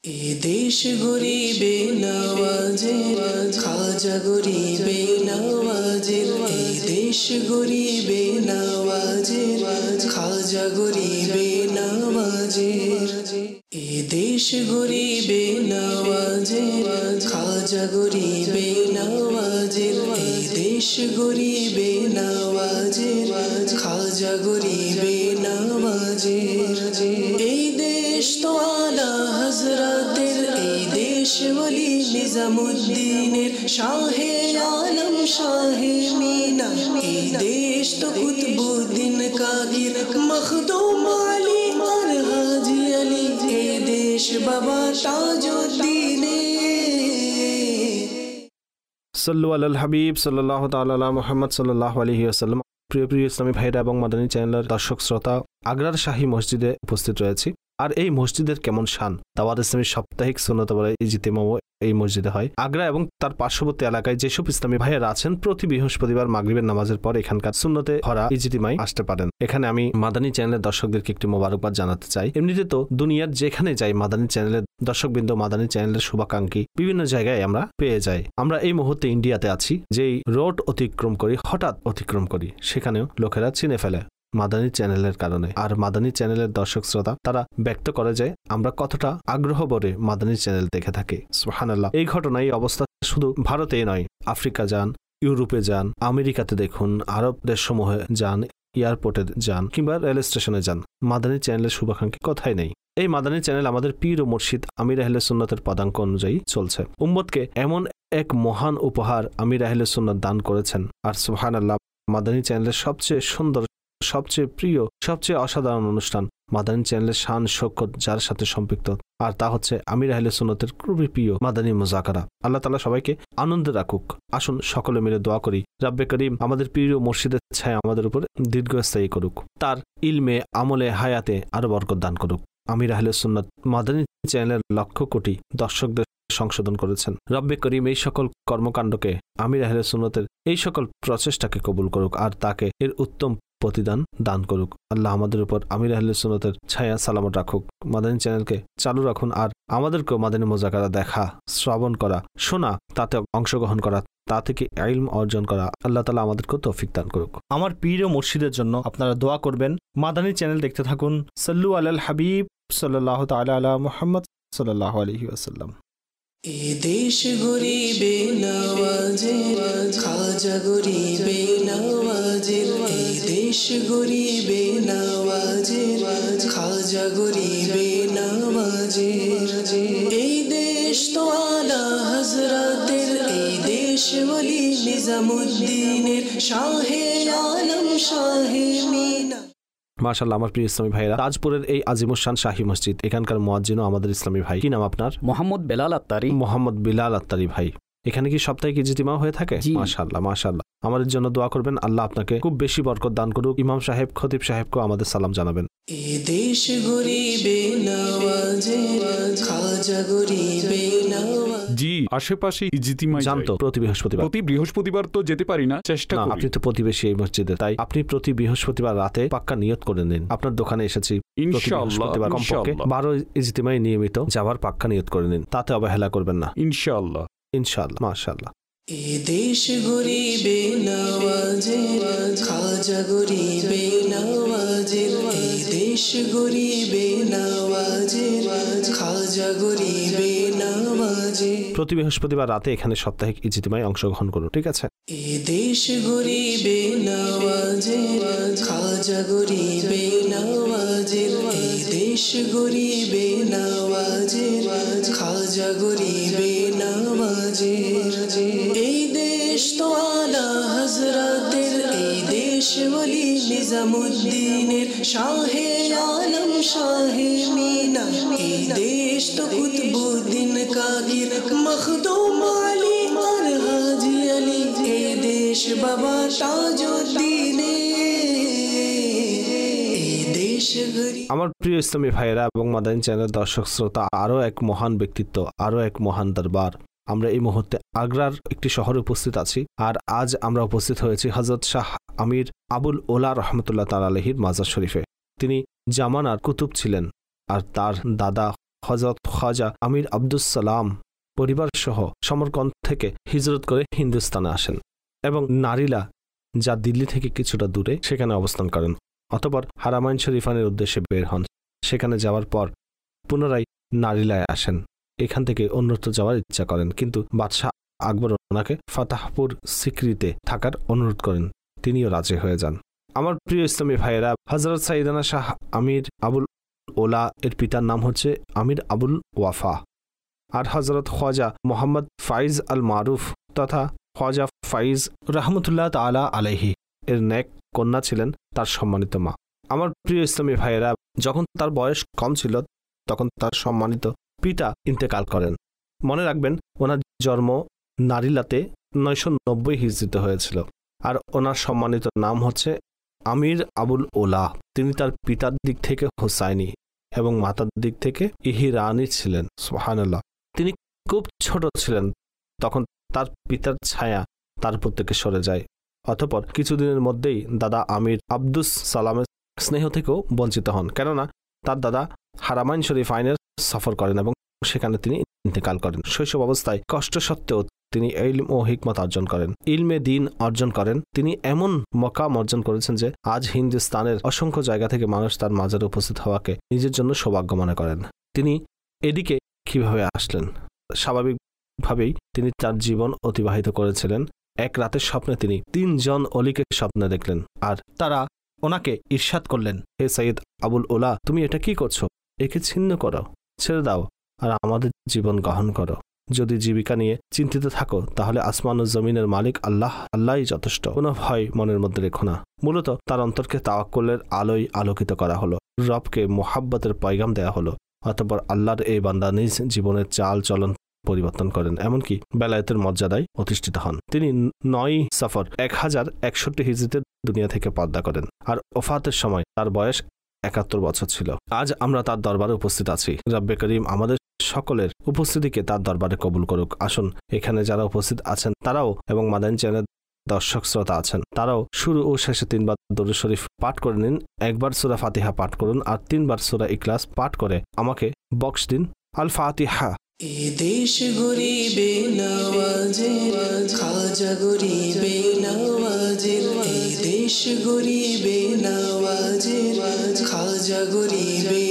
এ দেশ গরিবে নওয়াজের, খাজা গরিবে নওয়াজের। এ দেশ গরিবে নওয়াজের, খাজা গরিবে নওয়াজের। এ দেশ গরিবে নওয়াজের, খাজা গরিবে নওয়াজের। এ দেশ গরিবে নওয়াজের, খাজা গরিবে নওয়াজের। এই দেশ তো আলা হযরতের, এই দেশ ওলি নিজামুদ্দিনের, শাহে আলম শাহে মিনা। এই দেশ তো কুতুবউদ্দিন কাদির, মখদুম আলী আর হাজী আলী। এই দেশ বাবা তাজউদ্দিনের। সাল্লু আলাল হাবিব সাল্লাল্লাহু তাআলা আলা মুহাম্মদ সাল্লাল্লাহু আলাইহি ওয়াসাল্লাম। প্রিয় প্রিয় ইসলামী ভাইরা এবং মাদানী চ্যানেলের দর্শক শ্রোতা, আগ্রার শাহী মসজিদে উপস্থিত রয়েছি। আর এই মসজিদের কেমন শান, দাওয়াত ইসলামী সাপ্তাহিক সুন্নত ইজতিমাও এই মসজিদে হয়। আগ্রা এবং তার পার্শ্ববর্তী এলাকায় যেসব ইসলামী ভাইয়েরা আছেন, প্রতি বৃহস্পতিবার মাগরিবের নামাজের পর এখানকার সুন্নতে ভরা ইজতিমায় আসতে পারেন। এখানে আমি মাদানী চ্যানেলের দর্শকদেরকে একটি মোবারকবাদ জানাতে চাই। এমনিতে তো দুনিয়ার যেখানে যাই, মাদানী চ্যানেলের দর্শকবৃন্দ, মাদানী চ্যানেলের শুভাকাঙ্ক্ষী বিভিন্ন জায়গায় আমরা পেয়ে যাই। আমরা এই মুহূর্তে ইন্ডিয়াতে আছি, যেই রোড অতিক্রম করি, হঠাৎ অতিক্রম করি, সেখানেও লোকেরা চিনে ফেলে মাদানী চ্যানেলের কারণে। আর মাদানী চ্যানেলের দর্শক শ্রোতা তারা ব্যক্ত করে যে আমরা কতটা আগ্রহ ভরে মাদানী চ্যানেল দেখে থাকি। সুবহানাল্লাহ। এই ঘটনা, এই অবস্থা শুধু ভারতেই নয়, আফ্রিকা যান, ইউরোপে যান, আমেরিকাতে দেখুন, আরব দেশসমূহে যান, এয়ারপোর্টে যান কিংবা রেল স্টেশনে যান, মাদানী চ্যানেলের শুভাকাঙ্ক্ষী কথাই নেই। এই মাদানী চ্যানেল আমাদের পীর ও মুর্শিদ আমির আহলে সুন্নতের পদাঙ্ক অনুযায়ী চলছে। উম্মতকে এমন এক মহান উপহার আমির আহলে সুন্নত দান করেছেন। আর সুবহানাল্লাহ, মাদানী চ্যানেলের সবচেয়ে সুন্দর, সবচেয়ে প্রিয়, সবচেয়ে অসাধারণ অনুষ্ঠান মাদানী চ্যানেলের শান শৌকত যার সাথে সম্পৃক্ত, আর তা হচ্ছে আমির আহলে সুন্নতের খুবই প্রিয় মাদানী মুযাকারা। আল্লাহ তাআলা সবাইকে আনন্দে রাখুক। আসুন সকলে মিলে দোয়া করি, রব্বে করিম আমাদের প্রিয় মুর্শিদের ছায়া আমাদের উপর দীর্ঘস্থায়ী করুক, তার ইলমে, আমলে, হায়াতে আরো বরকত দান করুক। আমির আহলে সুন্নত মাদানী চ্যানেলের লক্ষ কোটি দর্শকদের সংশোধন করেছেন। রব্বে করিম এই সকল কর্মকাণ্ডকে, আমির আহলে সুন্নতের এই সকল প্রচেষ্টাকে কবুল করুক, আর তাকে এর উত্তম প্রতিদান দান করুক। আল্লাহ আমাদের উপর আমির আহলে সুন্নতের ছায়া সালামত রাখুক। মাদানী চ্যানেলকে চালু রাখুন, আর আমাদেরকেও মাদানী মুযাকারা দেখা, শ্রবণ করা, শোনা, তাতে অংশগ্রহণ করা, তা থেকে ইলম অর্জন করা, আল্লাহ তাআলা আমাদেরকে তৌফিক দান করুক। আমার পীর ও মুর্শিদের জন্য আপনারা দোয়া করবেন। মাদানী চ্যানেল দেখতে থাকুন। সাল্লু আলাল হাবিব সাল্লাল্লাহু তাআলা আলা মুহাম্মদ সাল্লাল্লাহু আলাইহি ওয়াসাল্লাম। এ দেশ গরিবে নওয়াজের, খাজা গরিবে নওয়াজের। এ দেশ গরিবে নওয়াজের, খাজা গরিবে নওয়াজের। এই দেশ তো আলা হযরতের, এই দেশ ওলি নিজামুদ্দিনের, শাহে আলম শাহে মিনা। মাশাআল্লাহ, আমার প্রিয় ইসলামী ভাইরা, তাজপুরের এই আজিমুশান শাহী মসজিদ, এখানকার মুয়াজ্জিনও আমাদের ইসলামী ভাই। কি নাম আপনার? মোহাম্মদ বেলাল আত্তারি। মোহাম্মদ বিলাল আত্তারি ভাই। এখানে কি সাপ্তাহিক ইজতিমা হয়ে থাকে? মাশাআল্লাহ, মাশাআল্লাহ। আমাদের জন্য দোয়া করবেন, আল্লাহ আপনাকে খুব বেশি বরকত দান করুক। ইমাম সাহেব, খতিব সাহেবকেও আমাদের সালাম জানাবেন। এ দেশ গরিবে নওয়াজের, খাজা গরিবে নওয়াজের। জি, আশেপাশে ইজতিমায় জানতো প্রতি বৃহস্পতিবার। প্রতি বৃহস্পতিবার তো যেতে পারি না, চেষ্টা করি। আপনি তো প্রতিবেশী এই মসজিদে, তাই আপনি প্রতি বৃহস্পতিবার রাতে পাক্কা নিয়ত করে নিন। আপনার দোকানে এসেছি, ইনশাআল্লাহ, কমপক্ষে 12 ইজতিমায় নিয়মিত যাওয়ার পাক্কা নিয়ত করে নিন, তাতে অবহেলা করবেন না ইনশাআল্লাহ, ইনশাআল্লাহ। মাশাআল্লাহ। এ দেশ গরিবে নওয়াজের, খাজা গরিবে নওয়াজের। এ দেশ গরিবে নওয়াজের, খাজা গরিবে নওয়াজের। প্রতি বৃহস্পতিবার রাতে এখানে সাপ্তাহিক ইজতিমায় অংশগ্রহণ করুন, ঠিক আছে? এ দেশ গরিবে নওয়াজের, খাজা গরিবে নওয়াজের। এ দেশ গরিবে নওয়াজের, খাজা গরিবে নওয়াজের। এই দেশ তো আলা হযরতের, এই দেশ ওলি নিজামুদ্দিনের, শাহে আলম শাহে মিনা। এই দেশ তো কুতুবউদ্দিন কাদির, মখদুম আলী আর হাজী আলী। এই দেশ বাবা তাজউদ্দিনের। আমার প্রিয় ইসলামী ভাইয়েরা এবং মাদানী চ্যানেলের দর্শক শ্রোতা, আরো এক মহান ব্যক্তিত্ব, আরো এক মহান দরবার। আমরা এই মুহূর্তে আগ্রার একটি শহরে উপস্থিত আছি, আর আজ আমরা উপস্থিত হয়েছি হযরত শাহ আমির আবুল ওলা রহমতুল্লাহ তাআলা আলাইহির মাজার শরীফে। তিনি জামানার কুতুব ছিলেন, আর তার দাদা হযরত খাজা আমির আব্দুস সালাম পরিবার সহ সমরকন্দ থেকে হিজরত করে হিন্দুস্তানে আসেন এবং নারিলা, যা দিল্লি থেকে কিছুটা দূরে, সেখানে অবস্থান করেন। অতঃপর হারামাইন শরীফানের উদ্দেশ্যে বের হন। সেখানে যাওয়ার পর পুনরায় নারিলায় আসেন। এখান থেকে অন্যত্র যাওয়ার ইচ্ছা করেন, কিন্তু বাদশাহ আকবর ওনাকে ফাতাহপুর সিকরিতে থাকার অনুরোধ করেন। তিনিও রাজি হয়ে যান। আমার প্রিয় ইসলামী ভাইয়েরা, হযরত সাইয়েদানা শাহ আমির আবুল ওলা এর পিতার নাম হচ্ছে আমির আবুল ওয়াফা, আর হযরত খ্বাজা মোহাম্মদ ফাইজ আল মারুফ তথা খ্বাজা ফাইজ রহমতুল্লাহ তাআলা আলাইহি এর নেক কন্যা ছিলেন তার সম্মানিত মা। আমার প্রিয় ইসলামী ভাইয়েরা, যখন তার বয়স কম ছিল তখন তার সম্মানিত পিতা ইন্তেকাল করেন। মনে রাখবেন, ওনার জন্ম নারিলাতে 990 হিজরিতে হয়েছিল, আর ওনার সম্মানিত নাম হচ্ছে আমির আবুল ওলা। তিনি তার পিতার দিক থেকে হোসাইনি এবং মাতার দিক থেকে ইহিরানি ছিলেন। সুবহানাল্লাহ। তিনি খুব ছোট ছিলেন তখন তার পিতার ছায়া তার উপর থেকে সরে যায়। অতঃপর কিছুদিনের মধ্যেই দাদা আমির আব্দুস সালামের স্নেহ থেকেও বঞ্চিত হন, কেননা তার দাদা হারামাইন শরীফাইনের সফর করেন এবং সেখানে তিনি ইন্তেকাল করেন। শৈশব অবস্থায় কষ্ট সত্ত্বেও তিনি ইলম ও হিকমত অর্জন করেন, ইলমে দ্বীন অর্জন করেন। তিনি এমন মকাম অর্জন করেছেন যে আজ হিন্দুস্তানের অসংখ্য জায়গা থেকে মানুষ তার মাজারে উপস্থিত হওয়াকে নিজের জন্য সৌভাগ্য মনে করেন। তিনি এদিকে কিভাবে আসলেন? স্বাভাবিকভাবেই তিনি তার জীবন অতিবাহিত করেছিলেন। এক রাতের স্বপ্নে তিনি 3 জন অলিকে স্বপ্নে দেখলেন, আর তারা ওনাকে ইরশাদ করলেন, হে সৈয়দ আবুল ওলা, তুমি এটা কি করছো? একে ছিন্ন করো, ছেড়ে দাও, আর আমাদের জীবন গ্রহণ করো। যদি জীবিকা নিয়ে চিন্তিত থাকো তাহলে আসমান ও জমিনের মালিক আল্লাহই যথেষ্ট। কোনো ভয় মনের মধ্যে রেখো না। মূলত তার অন্তরকে তাওয়াক্কুলের আলোয় আলোকিত করা হলো, রবকে মোহাব্বতের পয়গাম দেয়া হলো। অতঃপর আল্লাহর এই বান্দা নিজ জীবনের চাল চলন পরিবর্তন করেন, এমনকি বেলায়েতের মর্যাদায় অধিষ্ঠিত হন। তিনি 9 সফর 1061 হিজরিতে দুনিয়া থেকে পর্দা করেন, আর ওফাতের সময় তার বয়স 71 বছর ছিল। আজ আমরা তার দরবারে উপস্থিত আছি। রব্বে করিম আমাদের সকলের উপস্থিতিকে তার দরবারে কবুল করুক। আসুন, এখানে যারা উপস্থিত আছেন তারাও এবং মাদানী চ্যানেলের দর্শক শ্রোতা আছেন তারাও শুরু ও শেষে 3 বার দরুদ শরীফ পাঠ করে নিন। একবার সূরা ফাতিহা পাঠ করুন আর 3 বার সূরা ইখলাস পাঠ করে আমাকে বক্স দিন। আল ফাতিহা। এ দেশ গরিবে নওয়াজের, খাজা গরিবে নওয়াজের। এ দেশ গরিবে নওয়াজের, খাজা গরিবে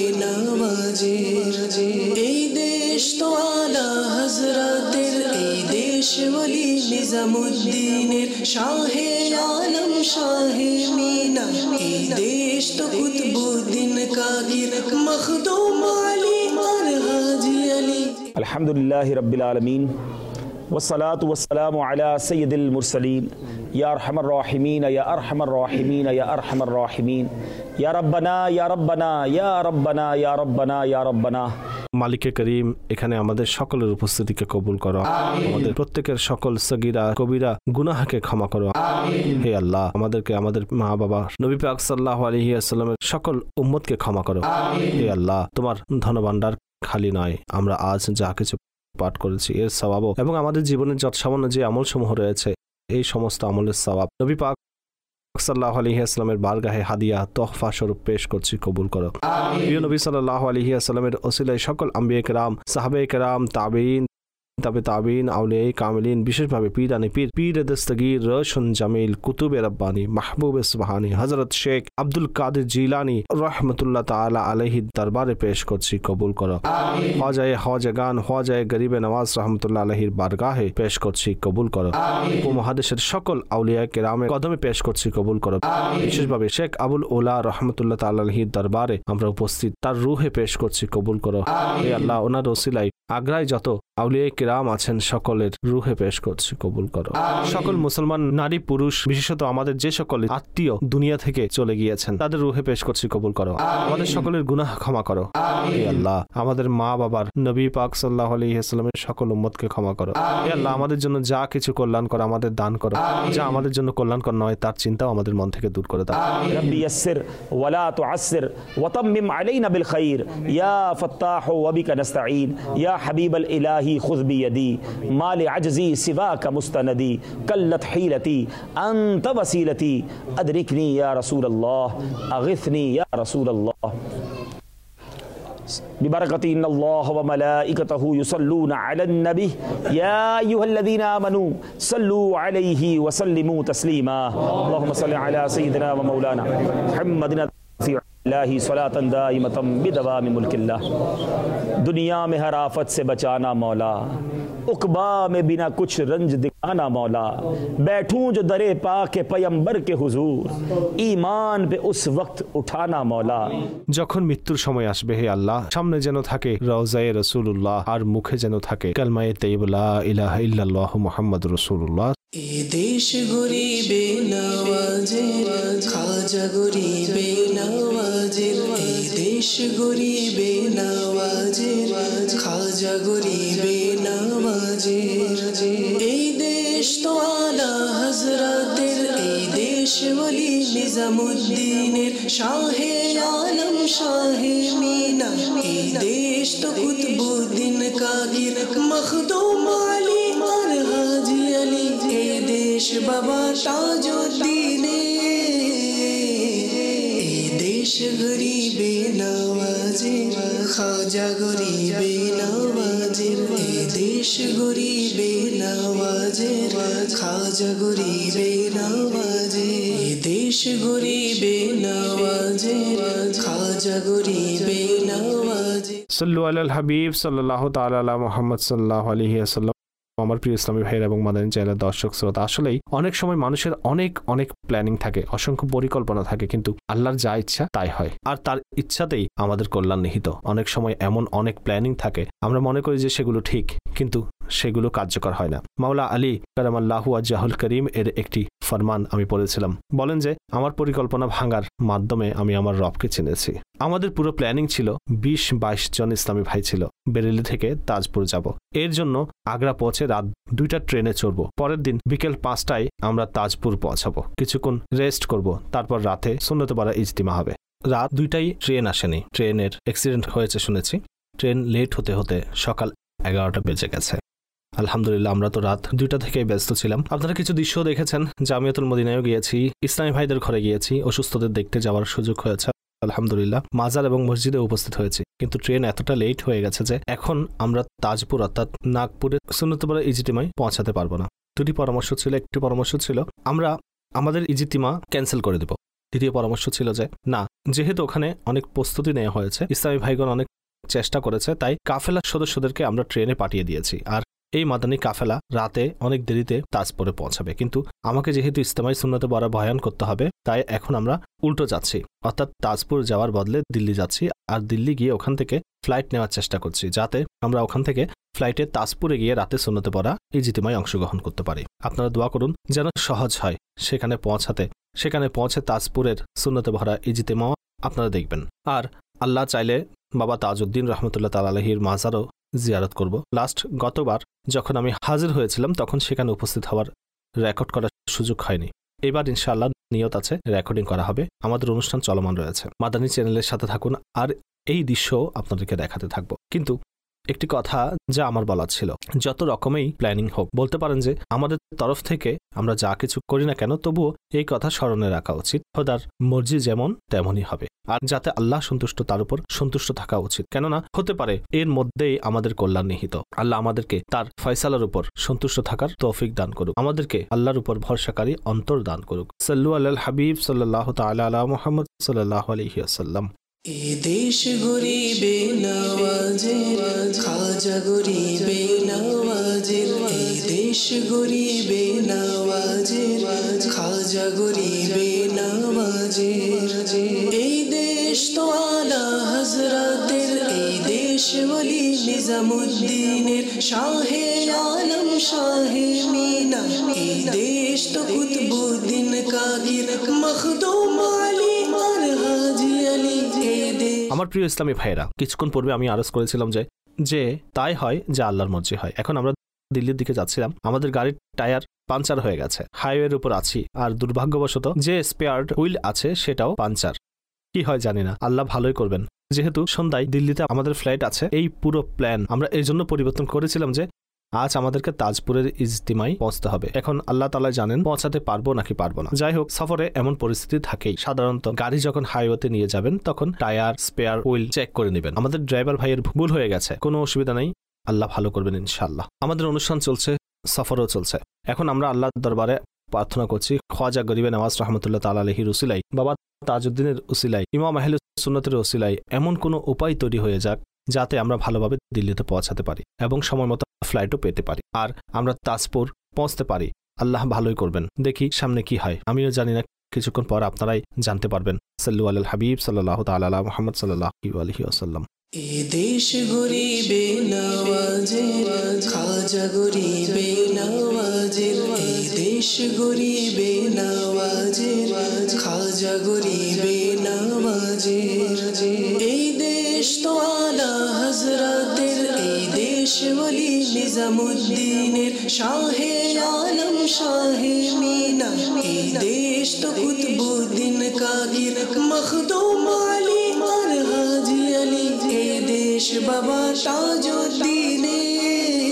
নওয়াজের। এই দেশ তো আলা হযরতের, এই দেশ ওলি নিজামুদ্দিনের, শাহে আলম শাহে মিনা। এই দেশ তো কুতুবুদ্দিন কাগির, মখদুম আলী আর হাজি আলী। अल्हम्दुलिल्लाहि रब्बिल आलमीन वस्सलातु वस्सलामु अला सय्यिदिल मुरसलीन या अरहमर राहिमीन या अरहमर राहिमीन या अरहमर राहिमीन या रब्बाना या रब्बाना या रब्बाना या रब्बाना या रब्बाना। মালিকে করিম, এখানে আমাদের সকলের উপস্থিতিকে কবুল করো। আমাদের প্রত্যেকের সকল সগীরা কবিরা গুনাহকে ক্ষমা করো। হে আল্লাহ, আমাদেরকে, আমাদের মা বাবা, নবী পাক সাল্লাল্লাহু আলাইহি ওয়াসাল্লামের সকল উম্মতকে ক্ষমা করো। হে আল্লাহ, তোমার ধনভাণ্ডার খালি নয়। আমরা আজ যা কিছু পাঠ করেছি এর সওয়াব এবং আমাদের জীবনের যত সামান্য যে আমলসমূহ রয়েছে এই সমস্ত আমলের সওয়াব নবী পাক সাল্লাল্লাহু আলাইহি ওয়াসাল্লামের বারগাহে হাদিয়া তোহফা স্বরূপ পেশ করছি, কবুল করো। প্রিয় নবী সাল্লাল্লাহু আলাইহি ওয়াসাল্লামের ওসিলায় সকল আম্বিয়া কেরাম, সাহাবায়ে কেরাম, তাবেঈন, তবে তাবিন, আউলিয়া কামিলিন, বিশেষভাবে পীরানি পীর দস্তগীর, রোশন জামিল, কুতুবে রব্বানি, মাহবুব সুবহানি, হযরত শেখ আব্দুল কাদের জিলানী রাহমাতুল্লাহ তাআলা আলাইহি দরবারে পেশ করছি, কবুল করো। খ্বাজায়ে খাজাগান, খ্বাজায়ে গরিবে নওয়াজ রাহমাতুল্লাহ আলাইহির বারগাহে পেশ করছি, কবুল করো। উপমহাদেশের সকল আউলিয়া কেরামের কদমে পেশ করছি, কবুল করো। বিশেষভাবে শেখ আবুল ওলা রাহমাতুল্লাহ তাআলা আলাইহির দরবারে আমরা উপস্থিত, তার রূহে পেশ করছি, কবুল করো। হে আল্লাহ, ওনার ওসিলায় আগ্রায় যত আউলিয়া কিরাম আছেন সকলের রূহে পেশ করছি, কবুল করো। সকল মুসলমান নারী পুরুষ, বিশেষত আমাদের যে সকল আত্মীয় দুনিয়া থেকে চলে গিয়েছেন তাদের রূহে পেশ করছি, কবুল করো। আমাদের সকলের গুনাহ ক্ষমা করো। হে আল্লাহ, আমাদের মা বাবার, নবী পাক সাল্লাল্লাহু আলাইহি ওয়াসাল্লামের সকল উম্মতকে ক্ষমা করো। হে আল্লাহ, আমাদের জন্য যা কিছু কল্যাণকর আমাদের দান করো, যা আমাদের জন্য কল্যাণকর নয় তার চিন্তাও আমাদের মন থেকে দূর করে দাও। রব্বি ইয়াসসির ওয়ালা তুআসসির ওয়া তাম্মিম আলাইনা বিল খাইর ইয়া ফাত্তাহু ওয়া বিকা নাস্তাঈন ইয়া হাবিবাল ইলাহি খুয বিয়াদি মা লিআজজি সিওয়াকা মুস্তানাদি কাল্লাত হিলাতি আনতা ওয়াসিলাতি আদরিকনি ইয়া রাসূলুল্লাহ আগিথনি ইয়া রাসূলুল্লাহ। बिबरकति इन्नल्लाह व मलाइकतहु युसल्लूना अलन नबी या अय्युहल्लज़ीना आमनू सल्लू अलैहि व सल्लिमू तस्लीमा अल्लाहुम्मा सल्लि अला सय्यिदिना व मौलाना मुहम्मदिन इलाही सलातन दाइमतम बिदवामि मुल्किल्लाह। दुनिया में हर आफत से बचाना मौला, उकबा में बिना कुछ रंज दिखाना मौला, बैठूं जो दरे पाके पैगंबर के हुजूर, ईमान पे उस वक्त उठाना मौला। যখন মৃত্যুর সময় আসবে হে আল্লাহ, সামনে যেন থাকে রওজায়ে রাসূলুল্লাহ আর মুখে যেন থাকে কালমায়ে তাইয়্যিবা লা ইলাহা ইল্লাল্লাহু মুহাম্মাদুর রাসূলুল্লাহ। এ দেশ গরিবে নওয়াজের, খাজা গরিবে নওয়াজের, এ দেশ গরিবে নওয়াজের, খাজা গরিবে নওয়াজের, এই দেশ তো আলা হযরতের, এই দেশ ওলি নিজামুদ্দিনের, শাহে আলম শাহে মিনা, এই দেশ তো কুতবুদ্দিন কাগির, মখদুম আলী আর হাজি আলী, এই দেশ বাবা তাজউদ্দিনের, এই দেশ গরিবে নওয়াজের, খাজা গরিবে নওয়াজের, এই দেশ গরিবে নওয়াজের, খাজা গরিবে নওয়াজের, এই দেশ গরিবে নওয়াজের, খাজা গরিবে নওয়াজের। সাল্লু আলাল হাবিব সাল্লাল্লাহু তাআলা আলা মুহাম্মদ সাল্লাল্লাহু আলাইহি ওয়াসাল্লাম। আমার প্রিয় ইসলামী ভাইয়েরা এবং মাদানী চ্যানেলের দর্শক শ্রোতা, আসলেই অনেক সময় মানুষের অনেক প্ল্যানিং থাকে, অসংখ্য পরিকল্পনা থাকে, কিন্তু আল্লাহর যা ইচ্ছা তাই হয়, আর তার ইচ্ছাতেই আমাদের কল্যাণ নিহিত। অনেক সময় এমন অনেক প্ল্যানিং থাকে, আমরা মনে করি যে সেগুলো ঠিক, কিন্তু সেগুলো কার্যকর হয় না। মাওলা আলী কারামাল্লাহু ওয়াজহুল করিম এর একটি ফরমান আমি পড়েছিলাম। বলেন যে আমার পরিকল্পনা ভাঙার মাধ্যমে আমি আমার রবকে চিনেছি। আমাদের পুরো প্ল্যানিং ছিল 20-22 জন ইসলামী ভাই ছিল, বেরেলি থেকে তাজপুর যাব। এর জন্য আগ্রা পৌঁছে রাত 2টা ট্রেনে চড়বো। পরের দিন বিকেল 5টায় আমরা তাজপুর পৌঁছাবো, কিছুক্ষণ রেস্ট করব, তারপর রাতে সুন্নতে পাড়া ইজতিমা হবে। রাত 2টায় ট্রেন আসেনি, ট্রেনের অ্যাক্সিডেন্ট হয়েছে শুনেছি। ট্রেন লেট হতে হতে সকাল 11টা বেজে গেছে। আলহামদুলিল্লাহ আমরা তো রাত 2টা থেকেই ব্যস্ত ছিলাম। আপনারা কিছু দৃশ্য দেখেছেন, জামিয়াতুল মদিনায়ও গিয়েছি, ইসলামী ভাইদের ঘরে গিয়েছি, অসুস্থদের দেখতে যাওয়ার সুযোগ হয়েছে। আলহামদুলিল্লাহ মাজার এবং মসজিদে উপস্থিত হয়েছি, কিন্তু ট্রেন এতটা লেট হয়ে গেছে যে এখন আমরা তাজপুর অর্থাৎ নাগপুরে সুন্নতে পাড়া ইজতিমায় পৌঁছাতে পারবো না। দুটি পরামর্শ ছিল। একটি পরামর্শ ছিল আমরা আমাদের ইজতিমা ক্যান্সেল করে দেব। দ্বিতীয় পরামর্শ ছিল যে না, যেহেতু ওখানে অনেক প্রস্তুতি নেওয়া হয়েছে, ইসলামী ভাইগণ অনেক চেষ্টা করেছে, তাই কাফেলার সদস্যদেরকে আমরা ট্রেনে পাঠিয়ে দিয়েছি, আর এই মাদানী কাফেলা রাতে অনেক দেরিতে তাজপুরে পৌঁছাবে। কিন্তু আমাকে যেহেতু ইজতিমাই সুন্নতে বড় বয়ান করতে হবে, তাই এখন আমরা উল্টো যাচ্ছি, অর্থাৎ তাজপুর যাওয়ার বদলে দিল্লি যাচ্ছি, আর দিল্লি গিয়ে ওখান থেকে ফ্লাইট নেওয়ার চেষ্টা করছি, যাতে আমরা ওখান থেকে ফ্লাইটে তাজপুরে গিয়ে রাতে সুন্নতে পড়া ইজতিমায় অংশগ্রহণ করতে পারি। আপনারা দোয়া করুন যেন সহজ হয় সেখানে পৌঁছাতে। সেখানে পৌঁছে তাজপুরের সুন্নতে ভরা ইজতিমাও আপনারা দেখবেন। আর আল্লাহ চাইলে বাবা তাজউদ্দিন রহমতুল্লাহ তাআলা আলাইহির মাজারও জিয়ারত করব। গতবার যখন আমি হাজির হয়েছিলাম তখন সেখানে উপস্থিত হওয়ার রেকর্ড করার সুযোগ হয়নি। এবার ইনশাআল্লাহ নিয়ত আছে, রেকর্ডিং করা হবে। আমাদের অনুষ্ঠান চলমান রয়েছে, মাদানী চ্যানেলের সাথে থাকুন, আর এই দৃশ্য আপনাদেরকে দেখাতে থাকবো। কিন্তু একটি কথা যা আমার বলার ছিল, যত রকমেই প্ল্যানিং হোক, বলতে পারেন যে আমাদের তরফ থেকে আমরা যা কিছু করি না কেন, তবুও এই কথা স্মরণে রাখা উচিত, খোদার মর্জি যেমন তেমনই হবে, আর যাতে আল্লাহ সন্তুষ্ট তার উপর সন্তুষ্ট থাকা উচিত। কেননা হতে পারে এর মধ্যেই আমাদের কল্যাণ নিহিত। আল্লাহ আমাদেরকে তার ফয়সালার উপর সন্তুষ্ট থাকার তৌফিক দান করুক, আমাদেরকে আল্লাহর উপর ভরসাকারী অন্তর দান করুক। সাল্লু আলাল হাবিব সাল্লাল্লাহু তাআলা আলা মুহাম্মদ সাল্লাল্লাহু আলাইহি ওয়াসাল্লাম। এ দেশ গরিবে নওয়াজের, খাজা গরিবে নওয়াজের, এই দেশ গরিবে নওয়াজের, খাজা গরিবে নওয়াজের, এই দেশ তো আলা হযরতের, এই দেশ ওলি নিজামুদ্দিনের, শাহে আলম শাহে মিনা, এই দেশ তো কুতবুদ্দিন কাগির, মখদুম আলী আর হাজি আলী। আমার প্রিয় ইসলামী ভাইয়েরা, কিছুক্ষণ পূর্বে আমি আরজ করেছিলাম যে তাই হয় যা আল্লাহর মর্জি হয়। এখন আমরা দিল্লির দিকে যাচ্ছিলাম, আমাদের গাড়ির টায়ার পাঞ্চার হয়ে গেছে, হাইওয়ের উপর আছি, আর দুর্ভাগ্যবশত যে স্পেয়ার হুইল আছে সেটাও পাঞ্চার। কি হয় জানি না, আল্লাহ ভালোই করবেন। যেহেতু সন্ধ্যায় দিল্লিতে আমাদের ফ্লাইট আছে, এই পুরো প্ল্যান আমরা এই জন্য পরিবর্তন করেছিলাম যে আজ আমাদেরকে তাজপুরের ইজতিমায় পৌঁছতে হবে। এখন আল্লাহ তাআলা জানেন পৌঁছাতে পারবো নাকি পারবো না। যাই হোক, সফরে এমন পরিস্থিতি থাকেই। সাধারণত গাড়ি যখন হাইওয়েতে নিয়ে যাবেন তখন টায়ার, স্পেয়ার হুইল চেক করে নেবেন। আমাদের ড্রাইভার ভাইয়ের ভুল হয়ে গেছে, কোনো অসুবিধা নেই, আল্লাহ ভালো করবেন ইনশাআল্লাহ। আমাদের অনুষ্ঠান চলছে, সফরও চলছে। এখন আমরা আল্লাহর দরবারে প্রার্থনা করছি খাজা গরিবে নওয়াজ রহমতুল্লাহ তাআলা আলাইহির উসিলাই, বাবা তাজউদ্দিনের উসিলাই, ইমাম আহলে সুন্নাতের উসিলাই এমন কোনো উপায় তৈরি হয়ে যাক যাতে আমরা ভালোভাবে দিল্লিতে পৌঁছাতে পারি এবং সময় মতো ফ্লাইটও পেতে পারি, আর আমরা তাজপুর পৌঁছতে পারি। আল্লাহ ভালোই করবেন। দেখি সামনে কি হয়, আমিও জানি না, কিছুক্ষণ পর আপনারাই জানতে পারবেন। সাল্লু আলাল হাবিব সাল্লাল্লাহু তাআলা আলা মুহাম্মদ সাল্লাল্লাহু আলাইহি ওয়াসাল্লাম। এ দেশ গরিবে নওয়াজের, খাজা গরিবে নওয়াজের, এ দেশ গরিবে নওয়াজের, খাজা গরিবে নওয়াজের। এই দেশ তো আলা হযরতের, এই দেশ ওলি নিজামুদ্দিনের, শাহে আলম শাহে মিনা। এই দেশ তো কুতুবুদ্দিন কাগির, মখদুম আলী আর হাজি আলী। এই দেশ বাবা তাজউদ্দিনের,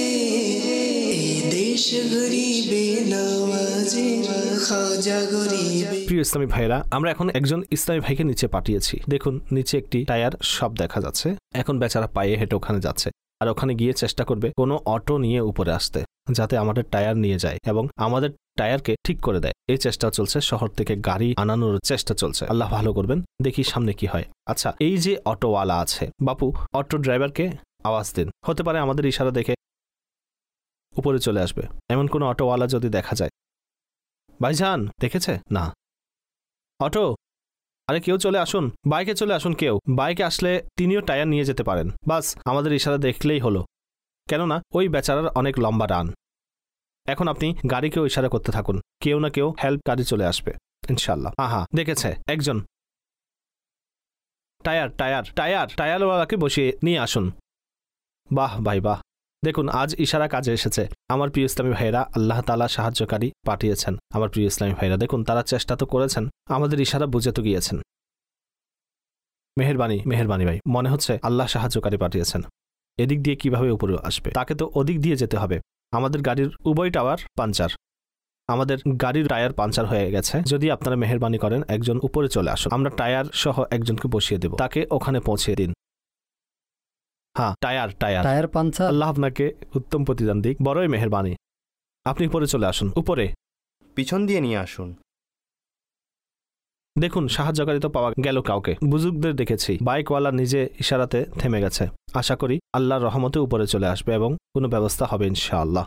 এই দেশ গরিবে নওয়াজের, খাজা গরিবে। প্রিয় ইসলামী ভাইরা, আমরা এখন একজন ইসলামী ভাইকে নিচে পাঠিয়েছি। দেখুন নিচে একটি টায়ার সব দেখা যাচ্ছে। এখন বেচারা পায়ে হেঁটে ওখানে যাচ্ছে, আর ওখানে গিয়ে চেষ্টা করবে কোনো অটো নিয়ে উপরে আসতে, যাতে আমাদের টায়ার নিয়ে যায় এবং আমাদের টায়ারকে ঠিক করে দেয়। এই চেষ্টা চলছে, শহর থেকে গাড়ি আনানোর চেষ্টা চলছে। আল্লাহ ভালো করবেন, দেখি সামনে কি হয়। আচ্ছা, এই যে অটোওয়ালা আছে, বাপু অটো ড্রাইভারকে আওয়াজ দিন। হতে পারে আমাদের ইশারা দেখে উপরে চলে আসবে। এমন কোনো অটোওয়ালা যদি দেখা যায়। ভাইজান দেখেছে না? অটো, আরে কেউ চলে আসুন, বাইকে চলে আসুন। কেউ বাইকে আসলে তিনিও টায়ার নিয়ে যেতে পারেন। বাস আমাদের ইশারা দেখলেই হলো, কেননা ওই বেচারার অনেক লম্বা রান। এখন আপনি গাড়িকেও ইশারা করতে থাকুন, কেউ না কেউ হেল্প গাড়ি চলে আসবে ইনশাল্লাহ। আহা, দেখেছে একজন। টায়ার টায়ার টায়ার টায়ারওয়ালাকে বসিয়ে নিয়ে আসুন। বাহ ভাই বাহ, দেখুন আজ ইশারা কাজে এসেছে। আমার প্রিয় ইসলামী ভাইরা, আল্লাহ তাআলা সাহায্যকারী পাঠিয়েছেন। আমার প্রিয় ইসলামী ভাইরা, দেখুন তারা চেষ্টা তো করেছেন, আমাদের ইশারা বুঝে তো গিয়েছেন। মেহেরবানি মেহেরবানি ভাই, মনে হচ্ছে আল্লাহ সাহায্যকারী পাঠিয়েছেন। এদিক দিয়ে কিভাবে উপরে আসবে? তাকে তো ওদিক দিয়ে যেতে হবে। আমাদের গাড়ির উভয় টায়ার পাঞ্চার, আমাদের গাড়ির টায়ার পাঞ্চার হয়ে গেছে। যদি আপনারা মেহেরবানি করেন একজন উপরে চলে আসুন, আমরা টায়ার সহ একজনকে বসিয়ে দেব, তাকে ওখানে পৌঁছে দিন। হ্যাঁ, টায়ার টায়ার টায়ার পাঞ্চার। আল্লাহ আপনাকে উত্তম প্রতিদান দিক, বড়ই মেহেরবানি। আপনি উপরে চলে আসুন, উপরে পিছন দিয়ে নিয়ে আসুন। দেখুন সাহায্যকারী তো পাওয়া গেল কাউকে। বুজুর্গদের দেখেছি, বাইকওয়ালা নিজে ইশারাতে থেমে গেছে। আশা করি আল্লাহর রহমতে উপরে চলে আসবে এবং কোনো ব্যবস্থা হবে ইনশাআল্লাহ।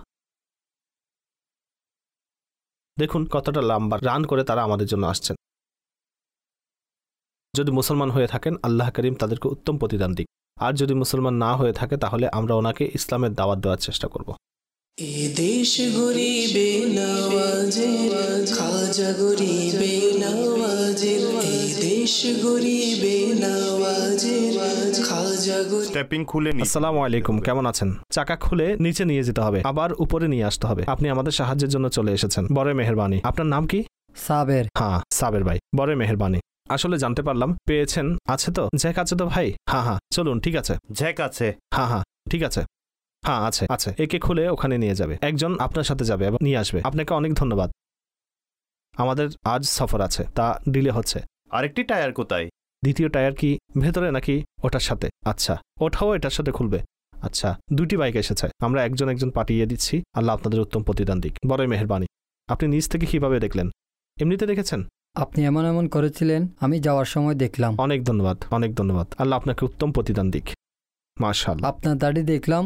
দেখুন কতটা লম্বা রান করে তারা আমাদের জন্য আসছেন। যদি মুসলমান হয়ে থাকেন আল্লাহ করিম তাদেরকে উত্তম প্রতিদান দিক, আর যদি মুসলমান না হয়ে থাকে তাহলে আমরা ওনাকে ইসলামের দাওয়াত দেওয়ার চেষ্টা করব। এ দেশ গরিবে নওয়াজের, খাজা গরিবে নওয়াজের, এ দেশ গরিবে নওয়াজের, খাজা গরিবে। স্টেপিং খুলে নিন। আসসালামু আলাইকুম, কেমন আছেন? চাকা খুলে নিচে নিয়ে যেতে হবে, আবার উপরে নিয়ে আসতে হবে। আপনি আমাদের সাহায্যের জন্য চলে এসেছেন, বড় মেহেরবানি। আপনার নাম কি? সাবের। হ্যাঁ সাবের ভাই, বড় মেহেরবানি। আসলে জানতে পারলাম পেয়েছেন। আছে তো জ্যাক? আছে তো ভাই? হ্যাঁ হ্যাঁ চলুন, ঠিক আছে। জ্যাক আছে? হ্যাঁ হ্যাঁ ঠিক আছে। হ্যাঁ আছে আছে, একে খুলে ওখানে নিয়ে যাবে, একজন আপনার সাথে যাবে এবং নিয়ে আসবে। আপনাকে অনেক ধন্যবাদ। আমাদের আজ সফর আছে, তা ডিলে হচ্ছে। আরেকটি টায়ার কোথায়? দ্বিতীয় টায়ার কি ভেতরে নাকি ওটার সাথে? আচ্ছা, ওঠাও এটার সাথে খুলবে। আচ্ছা, দুটি বাইক এসেছে, আমরা একজন একজন পাঠিয়ে দিচ্ছি। আল্লাহ আপনাদের উত্তম প্রতিদান দিক, বড়ই মেহেরবানি। আপনি নিজ থেকে কিভাবে দেখলেন? এমনিতে দেখেছেন? আপনি এমন এমন করেছিলেন, আমি যাওয়ার সময় দেখলাম। অনেক ধন্যবাদ, অনেক ধন্যবাদ। আল্লাহ আপনাকে উত্তম প্রতিদান দিক। মাশাআল্লাহ। আপনার দাড়ি দেখলাম,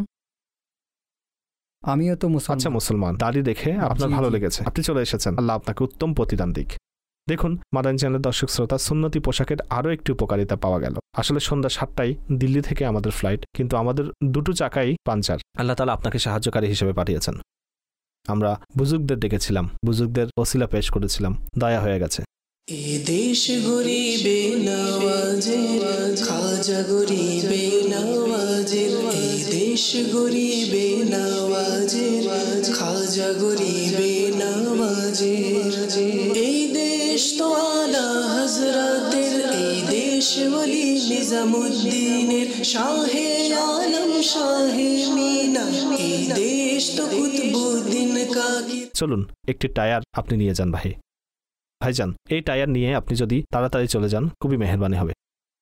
আমিও তো মুসলমান। আচ্ছা, মুসলমান, দাড়ি দেখে আপনার ভালো লেগেছে, আপনি চলে এসেছেন। আল্লাহ আপনাকে উত্তম প্রতিদান দিক। দেখুন মাদানী চ্যানেলের দর্শক শ্রোতা, সুন্নতি পোশাকের আরও একটি উপকারিতা পাওয়া গেল। আসলে সন্ধ্যা 7টায় দিল্লি থেকে আমাদের ফ্লাইট, কিন্তু আমাদের দুটো চাকাই পাঞ্চার। আল্লাহ তাআলা আপনাকে সাহায্যকারী হিসেবে পাঠিয়েছেন। আমরা বুজুর্গদের ডেকেছিলাম, বুজুর্গদের ওসিলা পেশ করেছিলাম, দয়া হয়ে গেছে। এ দেশ গরিবে নওয়াজের, খাজা গরিবে নওয়াজের, এ দেশ গরিবে নওয়াজের, খাজা গরিবে নওয়াজের। এই দেশ তো আলা হযরতের, এই দেশ ওলি নিজামুদ্দিনের, শাহে আলম শাহে মিনা। এই দেশ तो कुतुबुद्दीन का চলুন একটি টায়ার আপনি নিয়ে যান ভাই। ভাইজান এই টায়ার নিয়ে আপনি যদি তাড়াতাড়ি চলে যান খুবই মেহেরবানি হবে।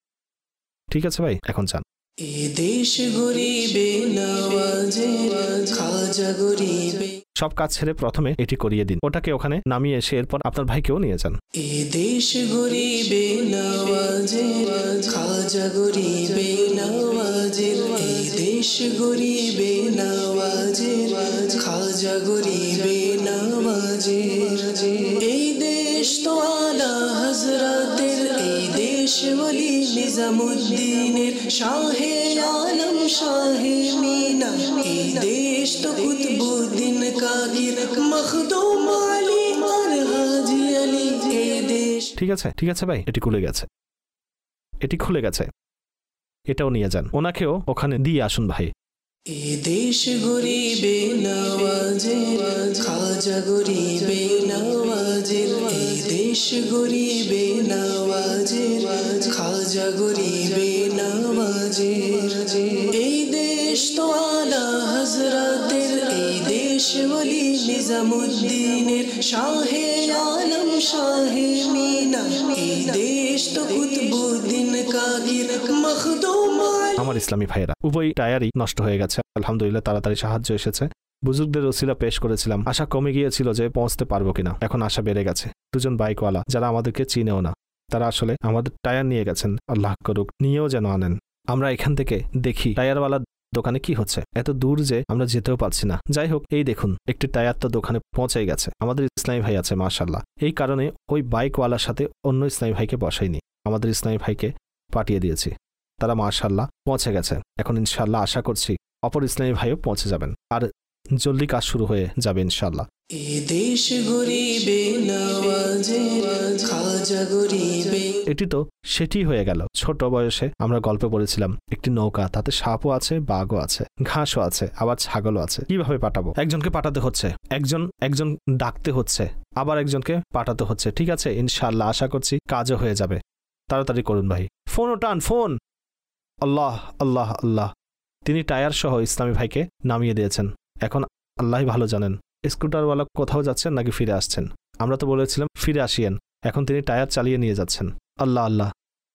ঠিক আছে ভাই, এখন যান। এ দেশ গরিবে নওয়াজের, খাজা গরিবে। সব কাজ ছেড়ে প্রথমে এটি করিয়ে দিন, ওটাকে ওখানে নামিয়ে এসে এরপর আপনার ভাইকেও নিয়ে যান। এ দেশ গরিবে নওয়াজের, খাজা গরিবে নওয়াজের। এ দেশ গরিবে নওয়াজের, খাজা গরিবে নওয়াজের। এই দেশ তো আলা হযরতের, এই দেশ ওলি নিজামুদ্দিনের, শাহে আলম শাহে মিনা। এই দেশ তো কুতবুদ্দিন কাগির, মখদুম আলী আর হাজি আলী। এই দেশ। ঠিক আছে ঠিক আছে ভাই, এটি খুলে গেছে, এটি খুলে গেছে, এটাও নিয়ে যান, ওনাকেও ওখানে দিয়ে আসুন ভাই। এ দেশ গরিবে নওয়াজের, খাজা গরিবে নওয়াজের। এই দেশ গরিবে নওয়াজের, খাজা গরিবে নওয়াজের। এই দেশ তো আলা হযরতের, এই দেশ ওলি নিজামুদ্দিনের, শাহে আলম শাহে মিনা। এই দেশ তো কুতবুদ্দিন কাগির, মখদুম আলী। আমার ইসলামী ভাইয়েরা, উভয় টায়ারই নষ্ট হয়ে গেছে, আলহামদুলিল্লাহ তাড়াতাড়ি সাহায্য এসেছে। বুজুর্গদের ওসিলা পেশ করেছিলাম, আশা কমে গিয়েছিল যে পৌঁছতে পারবো কিনা, এখন আশা বেড়ে গেছে। দুজন বাইকওয়ালা যারা আমাদেরকে চিনেও না, তারা আসলে আমাদের টায়ার নিয়ে গেছেন, আল্লাহ করুক নিয়েও যেন আনেন। আমরা এখান থেকে দেখি টায়ারওয়ালা দোকানে কি হচ্ছে, এত দূর যে আমরা যেতেও পারছি না। যাই হোক, এই দেখুন একটি টায়ার তো দোকানে পৌঁছে গেছে। আমাদের ইসলামী ভাই আছে মাশাআল্লাহ, এই কারণে ওই বাইকওয়ালার সাথে অন্য ইসলামী ভাইকে বসাইনি, আমাদের ইসলামী ভাইকে পাঠিয়ে দিয়েছি। তারা মাশাআল্লাহ পৌঁছে গেছে। এখন ইনশাআল্লাহ আশা করছি অপর ইসলামী ভাইও পৌঁছে যাবেন, আর জলদি কাজ শুরু হয়ে যাবে ইনশাআল্লাহ। এ দেশ গরিবে নওয়াজের, খাজা গরিবে। এটি তো সেটি হয়ে গেল। ছোট বয়সে আমরা গল্পে পড়েছিলাম একটি নৌকা, তাতে সাপও আছে, বাঘও আছে, ঘাসও আছে, আবার ছাগলও আছে। কিভাবে পাঠাবো? একজনকে পাঠাতে হচ্ছে, একজন ডাকতে হচ্ছে, আবার একজনকে পাঠাতে হচ্ছে। ঠিক আছে, ইনশাআল্লাহ আশা করছি কাজও হয়ে যাবে। তাড়াতাড়ি করুন ভাই, ফোনও টান, ফোন। আল্লাহ আল্লাহ আল্লাহ, তিনি টায়ার সহ ইসলামী ভাইকে নামিয়ে দিয়েছেন। এখন আল্লাহ ভালো জানেন স্কুটারওয়ালা কোথাও যাচ্ছেন নাকি ফিরে আসছেন। আমরা তো বলেছিলাম ফিরে আসিয়েন, এখন তিনি টায়ার চালিয়ে নিয়ে যাচ্ছেন। আল্লাহ আল্লাহ,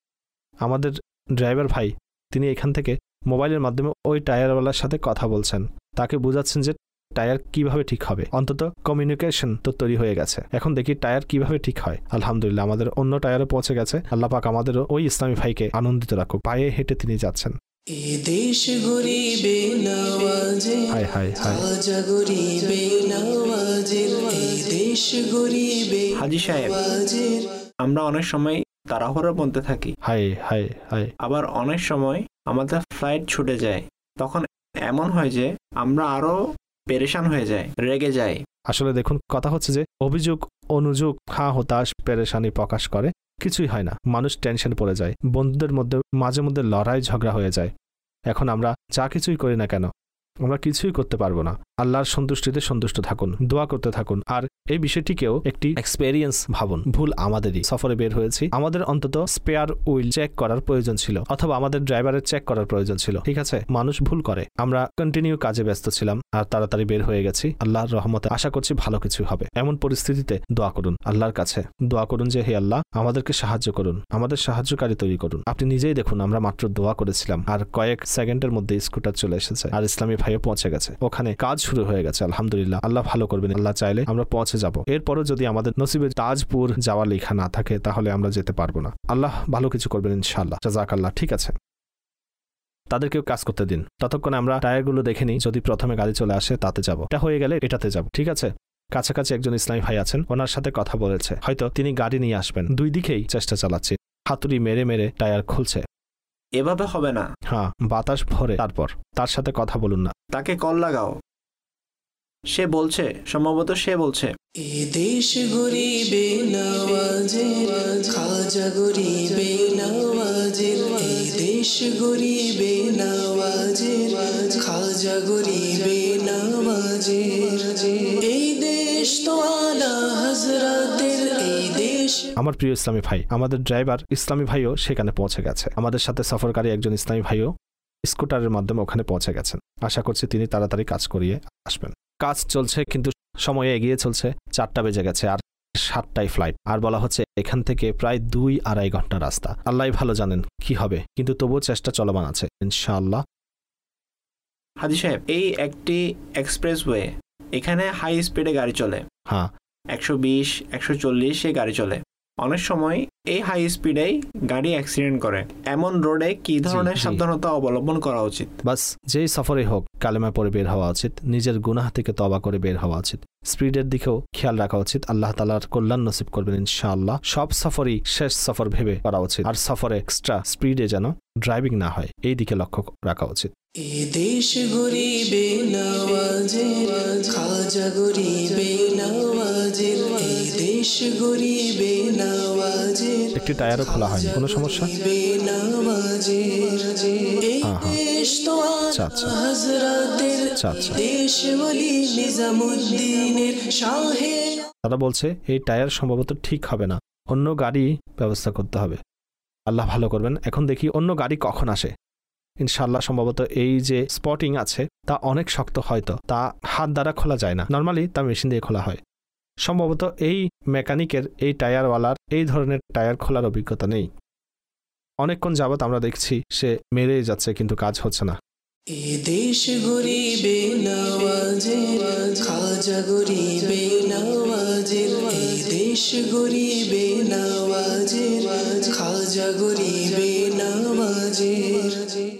আমাদের ড্রাইভার ভাই তিনি এখান থেকে মোবাইলের মাধ্যমে ওই টায়ারওয়ালার সাথে কথা বলছেন, তাকে বোঝাচ্ছেন যে টায়ার কিভাবে ঠিক হবে। অন্তত কমিউনিকেশন তো তৈরি হয়ে গেছে। এখন দেখি টায়ার কিভাবে ঠিক হয়। আলহামদুলিল্লাহ আমাদের অন্য টায়ারও পৌঁছে গেছে। আল্লাহ পাক আমাদেরও ওই ইসলামী ভাইকে আনন্দিত রাখুক। পায়ে হেঁটে তিনি যাচ্ছেন। এ দেশ গরিবে নওয়াজের, হায় হায় হায়, খাজা গরিবে নওয়াজের। এই দেশ গরিবে হাজী সাহেব, নওয়াজের। আমরা অনেক সময় তাড়াহুড়োর মধ্যে থাকি, হায় হায় হায়, আবার অনেক সময় আমাদের ফ্লাইট ছুটে যায়। তখন এমন হয় যে আমরা আরো পেরেশান হয়ে যাই, রেগে যাই। আসলে দেখুন কথা হচ্ছে যে অভিযোগ অনুযোগ হতাশ পেরেশানি প্রকাশ করে, কিছুই হয় না, মানুষ টেনশন পড়ে যায়, বন্ধুদের মধ্যে মাঝে মধ্যে লড়াই ঝগড়া হয়ে যায়। এখন আমরা যা কিছুই করি না কেন আমরা কিছুই করতে পারবো না। আল্লাহর সন্তুষ্টিতে সন্তুষ্ট থাকুন, দোয়া করতে থাকুন। আর এই বিষয়টিকেও একটি এক্সপেরিয়েন্স ভাবুন। ভুল আমাদেরই, সফরে বের হয়েছি, আমাদের অন্তত স্পেয়ার উইল চেক করার প্রয়োজন ছিল, অথবা আমাদের ড্রাইভারের চেক করার প্রয়োজন ছিল। ঠিক আছে, মানুষ ভুল করে, আমরা কন্টিনিউ কাজে ব্যস্ত ছিলাম আর তাড়াতাড়ি বের হয়ে গেছি। আল্লাহর রহমতে আশা করছি ভালো কিছু হবে। এমন পরিস্থিতিতে দোয়া করুন, আল্লাহর কাছে দোয়া করুন যে হে আল্লাহ আমাদেরকে সাহায্য করুন, আমাদের সাহায্যকারী তৈরি করুন। আপনি নিজেই দেখুন, আমরা মাত্র দোয়া করেছিলাম আর কয়েক সেকেন্ডের মধ্যে স্কুটার চলে এসেছে আর ইসলামী ভাইও পৌঁছে গেছে, ওখানে কাজ শুরু হয়ে গেছে। আলহামদুলিল্লাহ, আল্লাহ ভালো করবেন, আল্লাহ চাইলে আমরা পৌঁছে যাব। এরপরও যদি আমাদের নসিবে তাজপুর যাওয়া লেখা না থাকে তাহলে আমরা যেতে পারবো না। আল্লাহ ভালো কিছু করবেন ইনশাআল্লাহ। জাযাকাল্লাহ। ঠিক আছে, তাদেরকেও কাজ করতে দিন, ততক্ষণে আমরা টায়ারগুলো দেখে নিই, যদি প্রথমে গাড়ি চলে আসে তাতে যাব, এটা হয়ে গেলে এটাতে যাব। ঠিক আছে, কাছাকাছি একজন ইসলামী ভাই আছেন, ওনার সাথে কথা বলেছে, হয়তো তিনি গাড়ি নিয়ে আসবেন। দুই দিকেই চেষ্টা চালাচ্ছি, হাতুড়ি মেরে মেরে টায়ার খুলছে। এভাবে হবে না। হ্যাঁ, বাতাস ভরে তারপর তার সাথে কথা বলুন না, তাকে কল লাগাও। সে বলছে, সম্ভবত সে বলছে এ দেশ গরিবে নওয়াজের, খাজা গরিবে নওয়াজের। এ দেশ গরিবে নওয়াজের, খাজা গরিবে নওয়াজের। এই দেশ তো আলা হযরতের, এই দেশ। আমার প্রিয় ইসলামী ভাই, আমাদের ড্রাইভার ইসলামী ভাইও সেখানে পৌঁছে গেছে। আমাদের সাথে সফরকারী একজন ইসলামী ভাইও স্কুটারের মাধ্যমে ওখানে পৌঁছে গেছেন। আশা করছি তিনি তাড়াতাড়ি কাজ করিয়ে আসবেন। কাজ চলছে কিন্তু সময় এগিয়ে চলছে, 4টা বেজে গেছে আর 7টায় ফ্লাইট, আর বলা হচ্ছে এখান থেকে প্রায় 2-2.5 ঘন্টা রাস্তা। আল্লাহ ভালো জানেন কি হবে, কিন্তু তবুও চেষ্টা চলমান আছে ইনশাআল্লাহ। হাজি সাহেব, এই একটি এক্সপ্রেসওয়ে, এখানে হাই স্পিডে গাড়ি চলে, হ্যাঁ 120-140 গাড়ি চলে। অনেক সময় এই হাই স্পিডেই গাড়ি অ্যাক্সিডেন্ট করে। এমন রোডে কি ধরনের জি। সাবধানতা অবলম্বন করা উচিত? বাস যেই সফরে হোক কালেমা পড়ে বের হওয়া উচিত, নিজের গুনাহ থেকে তওবা করে বের হওয়া উচিত, স্পিডের দিকেও খেয়াল রাখা উচিত। আল্লাহ তাআলার কল্যাণ নসিব করবেন ইনশাআল্লাহ। সব সফরই শেষ সফর ভেবে করা উচিত, আর সফরে এক্সট্রা স্পিডে যেন ড্রাইভিং না হয় এই দিকে লক্ষ্য রাখা উচিত। এ দেশ গরিবে নওয়াজের, খাজা গরিবে নওয়াজের, এই দেশ গরিবে নওয়াজের, একটি টায়ারও খোলা হয়নি, কোনো সমস্যা? গরিবে নওয়াজের, এই দেশ তো আচ্ছা, আচ্ছা। হযরতের, আচ্ছা, আচ্ছা। দেশ ওলি নিজামুদ্দিনের শাহে। তারা বলছে এই টায়ার সম্ভবত ঠিক হবে না, অন্য গাড়ি ব্যবস্থা করতে হবে। আল্লাহ ভালো করবেন। এখন দেখি অন্য গাড়ি কখন আসে। ইনশাআল্লাহ সম্ভবত এই যে স্পটিং আছে তা অনেক শক্ত, হয়তো তা হাত দ্বারা খোলা যায় না, নর্মালি তা মেশিন দিয়ে খোলা হয়। সম্ভবত এই মেকানিকের, এই টায়ারওয়ালার এই ধরনের টায়ার খোলার অভিজ্ঞতা নেই। অনেকক্ষণ যাবত আমরা দেখছি সে মেরেই যাচ্ছে কিন্তু কাজ হচ্ছে না। এ দেশ গরিবে নওয়াজের, খাজা গরিবে নওয়াজের, এই দেশ গরিবে নওয়াজের, খাজা গরিবে নওয়াজের।